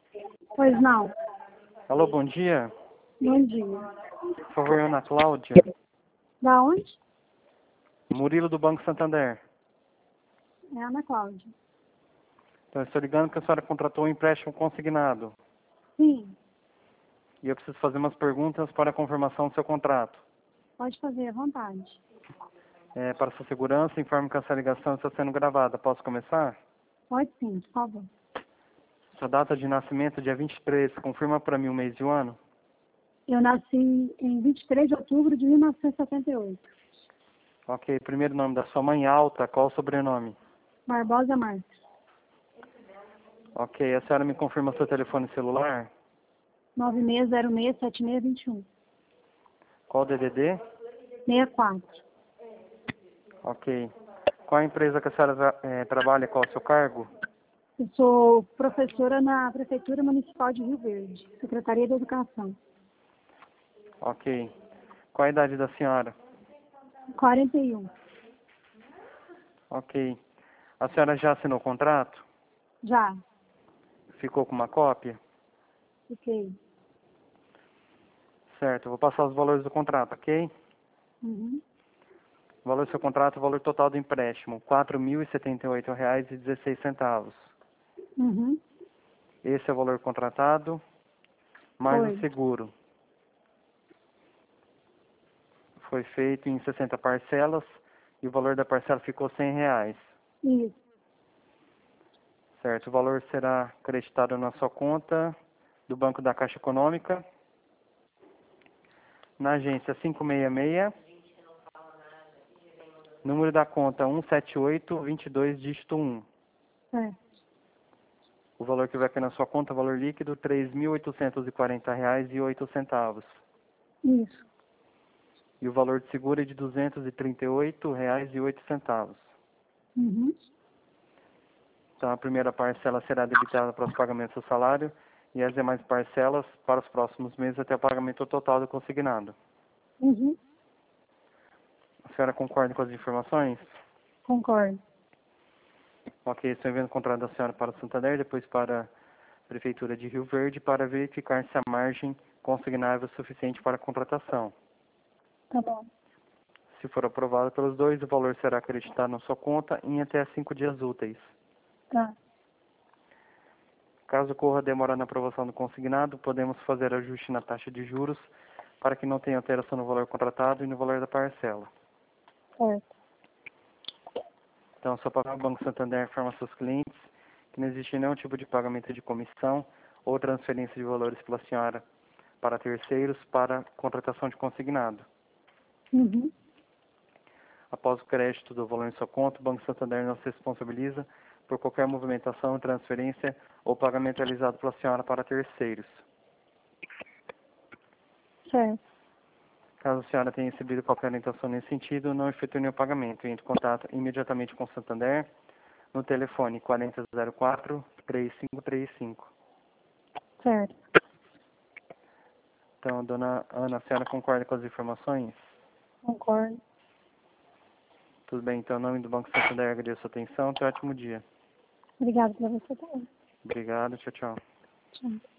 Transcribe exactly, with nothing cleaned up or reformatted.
Pois não. Alô, bom dia. Bom dia. Por favor, Ana Cláudia. Da onde? Murilo do Banco Santander. É Ana Cláudia. Então, eu estou ligando que a senhora contratou um empréstimo consignado. Sim, E eu preciso fazer umas perguntas para a confirmação do seu contrato. pode fazer à vontade. É, para sua segurança, informe que essa ligação está sendo gravada. Posso começar? Pode sim, por favor. Sua data de nascimento, dia vinte e três. Confirma para mim o mês e o ano. Eu nasci em vinte e três de outubro de mil novecentos e setenta e oito. Ok. Primeiro nome da sua mãe, Alta. Qual o sobrenome? Barbosa Marques. Ok. A senhora me confirma seu telefone celular? nove seis zero seis sete seis dois um. Qual o D D D? sessenta e quatro. Ok. Qual a empresa que a senhora tra- eh, trabalha? Qual o seu cargo? Eu sou professora na Prefeitura Municipal de Rio Verde, Secretaria da Educação. Ok. Qual a idade da senhora? quarenta e um. Ok. A senhora já assinou o contrato? Já. Ficou com uma cópia? Fiquei. Certo. Eu vou passar os valores do contrato, ok? Uhum. O valor do seu contrato, o valor total do empréstimo, quatro mil e setenta e oito reais e dezesseis centavos. Uhum. Esse é o valor contratado, mais o Foi. seguro. Foi feito em sessenta parcelas e o valor da parcela ficou cem reais. Isso. Certo. O valor será acreditado na sua conta do Banco da Caixa Econômica, na agência cinco seis seis, número da conta um sete oito dois dois, dígito um. É. O valor que vai cair na sua conta, valor líquido, três mil oitocentos e quarenta reais e oito centavos. Isso. E o valor de seguro é de duzentos e trinta e oito reais e oito centavos. Uhum. Então, a primeira parcela será debitada para os pagamentos do salário e as demais parcelas para os próximos meses até o pagamento total do consignado. Uhum. A senhora concorda com as informações? Concordo. Ok, estou enviando o contrato da senhora para o Santander, depois para a Prefeitura de Rio Verde, para verificar se a margem consignável é suficiente para a contratação. Tá bom. Se for aprovado pelos dois, o valor será acreditado na sua conta em até cinco dias úteis. Tá. Caso ocorra demora na aprovação do consignado, podemos fazer ajuste na taxa de juros para que não tenha alteração no valor contratado e no valor da parcela. Certo. Então, seu papel, o Banco Santander informa seus clientes que não existe nenhum tipo de pagamento de comissão ou transferência de valores pela senhora para terceiros para contratação de consignado. Uhum. Após o crédito do valor em sua conta, o Banco Santander não se responsabiliza por qualquer movimentação, transferência ou pagamento realizado pela senhora para terceiros. Certo. Caso a senhora tenha recebido qualquer orientação nesse sentido, não efetue nenhum pagamento. Entre em contato imediatamente com o Santander no telefone quarenta zero quatro, três cinco três cinco. Certo. Então, dona Ana, a senhora concorda com as informações? Concordo. Tudo bem, então, em nome do Banco Santander, agradeço a sua atenção. Tenha um ótimo dia. Obrigada por você também. Obrigado, tchau, tchau. Tchau.